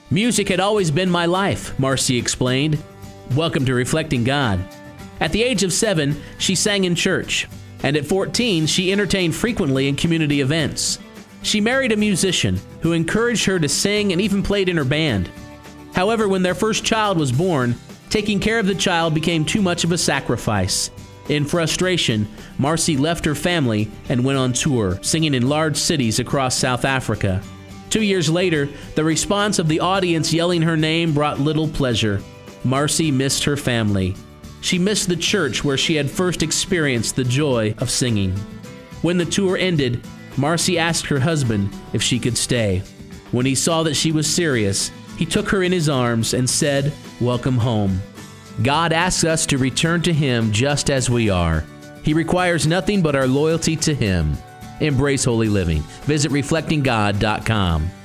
Music had always been my life, Marcy explained. Welcome to Reflecting God. At the age of 7, she sang in church, and at 14, she entertained frequently in community events. She married a musician who encouraged her to sing and even played in her band. However, when their first child was born, taking care of the child became too much of a sacrifice. In frustration, Marcy left her family and went on tour, singing in large cities across South Africa. 2 years later, the response of the audience yelling her name brought little pleasure. Marcy missed her family. She missed the church where she had first experienced the joy of singing. When the tour ended, Marcy asked her husband if she could stay. When he saw that she was serious, he took her in his arms and said, "Welcome home." God asks us to return to Him just as we are. He requires nothing but our loyalty to Him. Embrace holy living. Visit reflectinggod.com.